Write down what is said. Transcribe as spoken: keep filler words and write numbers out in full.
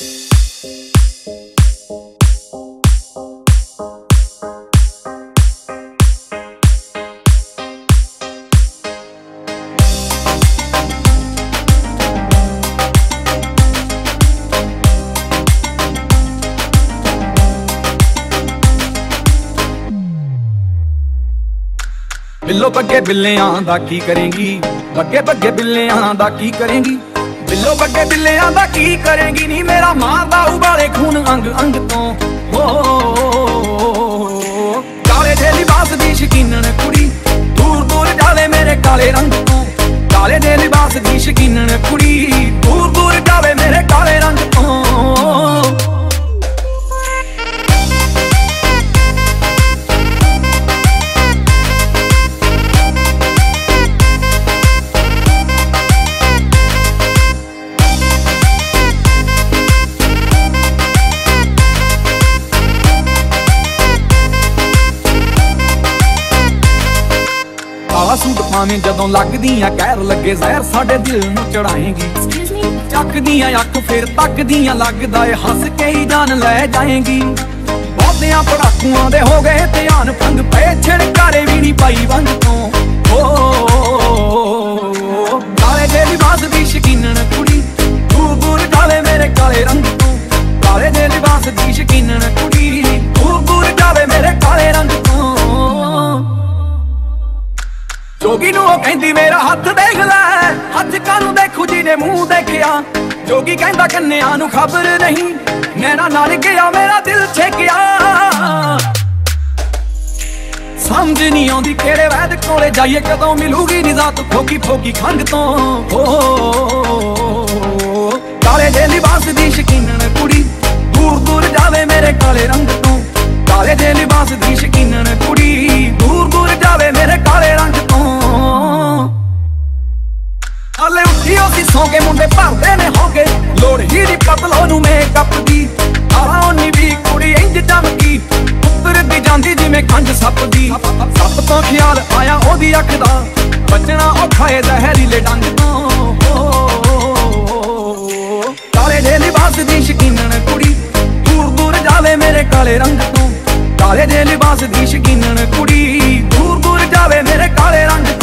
बिल्लो बग्गे बिल्लियां दा की करेंगी, बग्गे बग्गे बिल्लियां दा की करेंगी, बिल्लो बग्गे बिल्लियां दा की करेंगी। नी मेरा मारदा उबाले खून अंग अंग तो हो, काले दे लिबास दी शकीनन कुड़ी दूर दूर जावे मेरे काले रंग तो, काले दे लिबास दी शकीनन कुड़ी दूर दूर जावे मेरे काले रंग तो। काला सूट पावे जदों लगदियां कहर लगे जहर साडे दिल नूं चढ़ाएंगी, चकदियां अख फिर तकदियां लगदा ए हस के ही जान लै जाएंगी। बहुतियां पड़ाकुआं दे हो गए ध्यान भंग पे छिड़कारे भी नहीं पाई वंग तो हो, काले दे लिबास दी शकीनन कुड़ी दूर दूर जावे मेरे काले रंग तो, काले दे लिबास दी शकीनन कुड़ी दूर दूर जावे मेरे काले रंग तो। जोगी नूं कहंदी मेरा हथ देख लै, हथ कानू देखू जिने मुंह देखिया। जोगी कहंदा कन्या नूं खबर नहीं, नैना नाल गया मेरा दिल छेकिया। समझ नहीं आउंदी केड़े वैद कोले जाइए, कदों मिलूगी निजात फोकी फोकी खंग तो हो, काले दे लिबास दी शकीनन कुड़ी दूर दूर जावे मेरे काले रंग तो, काले दे लिबास दी शकीनन कुड़ी दूर दूर जावे मेरे काले रंग तो। हाले उठी उसी सौ के मुंडे भरदे ने होगे, लोड़ ही दी पतलो नूं मेकअप दी। आला ओनी भी कुड़ी इंज चमकी, उतरदी जांदी जिवें कंज सप दी। सप तो ख्याल आया ओदी अख दा, बचना औखा ए जहरीले डंग तो हो, काले दे लिबास दी शकीनन कुड़ी दूर दूर जावे मेरे काले रंग तो, काले दे लिबास दी शकीनन कुड़ी दूर दूर जावे मेरे काले रंग तो।